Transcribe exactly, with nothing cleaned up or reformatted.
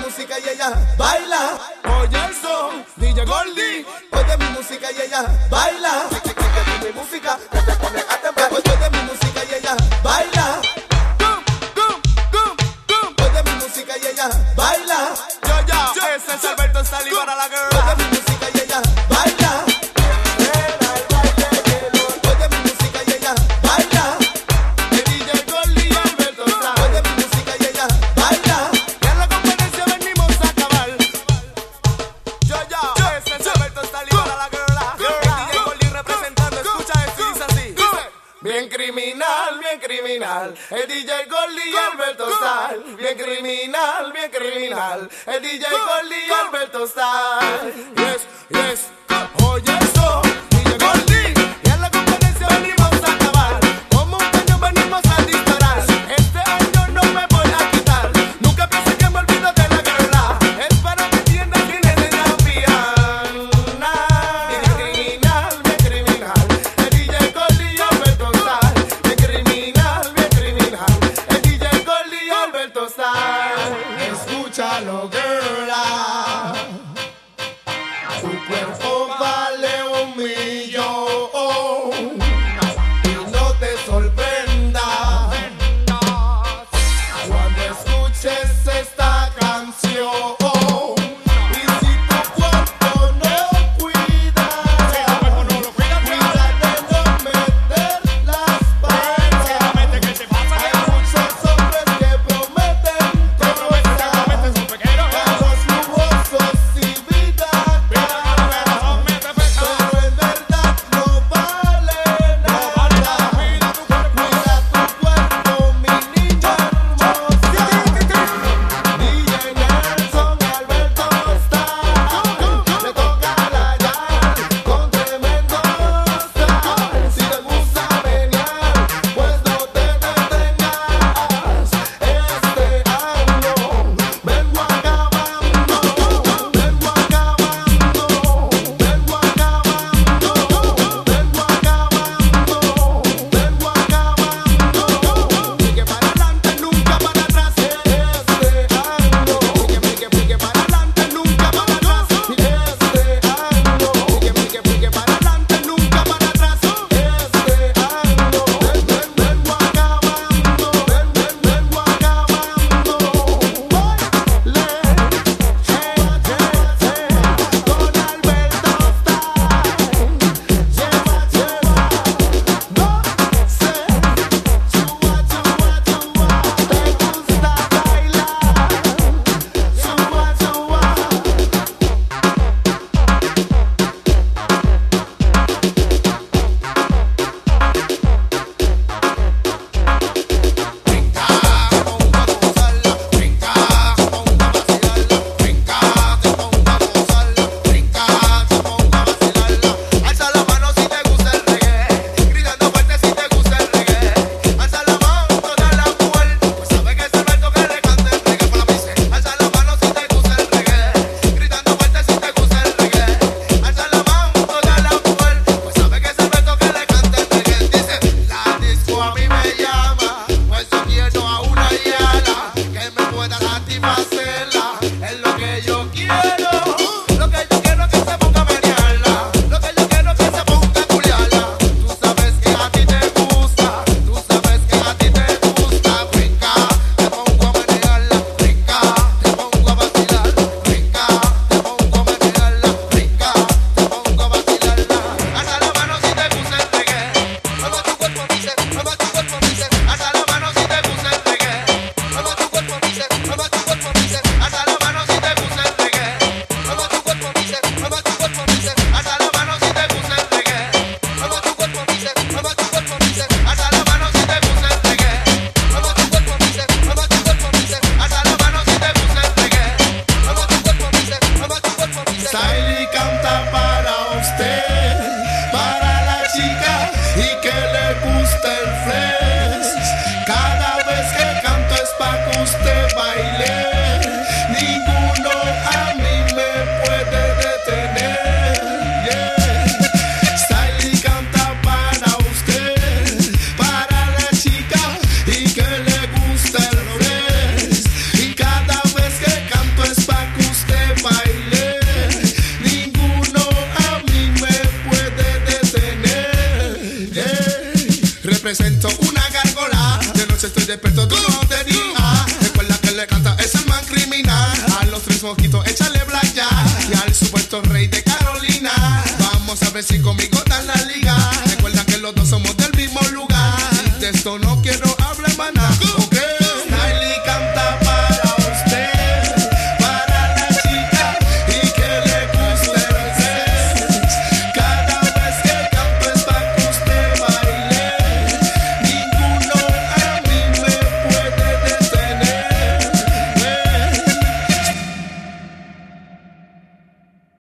música y ella baila. Oye el son, D J Goldie. Oye mi música y ella baila. Oye mi música, que te pone a temblar. Oye mi música y ella baila. Oye mi música y ella baila. Yo, yo, ese es Alberto Stalin para la girl. Oye mi música y ella baila. Oye mi música y ella baila. El D J Goldie y Alberto Stalin. Oye mi música y ella baila. Y en la competencia venimos a acabar. Yo, yo, ese es Alberto Stalin para la girl. El D J Goldie representando, escucha esto y dice así. Bien criminal, bien criminal. El D J Goldie y Alberto Stalin. Bien criminal, bien criminal. El D J Goldie y Alberto Stalin. Yes, yes. Oye eso, D J Goldie. Y en la competencia venimos a acabar. Como un cañón venimos a disparar. Este año no me voy a quitar. Nunca pensé que me olvido de la guerra. Espero que entiendan quién es el campeón. Bien criminal, bien criminal. El D J Goldie y Alberto Stalin. Bien criminal, bien criminal. El D J Goldie y Alberto Stalin. Escúchalo, girla. Tu cuerpo vale un millón. Y no te sorprendas cuando escuches esta canción. Y si tu cuerpo no cuida, cuida de no meter las patas. Hay muchos hombres que prometen cosas, carros lujosos y vida cara, pero en verdad no vale nada. Cuida tu cuerpo, mi niña hermosa. D J Nelson y Alberto Stalin. Le toca la llave con tremendo style. Si te gusta menear, pues no te detengas. Este año vengo acabando, vengo acabando, vengo acabando, vengo acabando, vengo acabando. Pique para adelante, nunca para atrás. Este año, pique, pique, pique para adelante, nunca para atrás. Este año, pique, pique, pique para adelante, nunca para atrás. Este año, ven, ven, vengo acabando, ven, ven, vengo acabando. Baile, llévate, con Alberto Stalin. Lleva, lleva, no sé, chua, chua, chua. Te gusta bailar, chua, chua. Alza la mano si te gusta el reggae, gritando fuerte si te gusta el reggae. Alza la mano toda la mujer, pues sabe que es Alberto que le canta el reggae. Por la dice, alza la mano si te gusta el reggae, gritando fuerte si te gusta el reggae. Alza la mano toda la mujer, pues sabe que es Alberto que le canta el reggae. Dice, la disco a mí me llama, pues yo quiero a una yala que me pueda satisfacerla. Es lo que yo quiero, lo que yo quiero que se ponga a menearla, lo que yo quiero que se ponga a culiarla. Tú sabes que a ti te gusta, tú sabes que a ti te gusta. Brinca, te pongo a menearla, brinca, te pongo a vacilar, brinca, te pongo a menearla, brinca, te pongo a vacilarla. Alza la mano si te gusta el reggae, mueve tu cuerpo, dice, mueve tu cuerpo, dice. Alza la mano si te gusta el reggae, mueve tu cuerpo, dice, mueve tu cuerpo, dice. Alza presento una gárgola. De noche estoy despierto, tú no te digas. Recuerda que le canta es el man criminal. A los tres mosquitos échale blackjack. Y al supuesto rey de Carolina. Vamos a ver si conmigo dan la liga. Recuerda que los dos somos del mismo lugar. De esto no quiero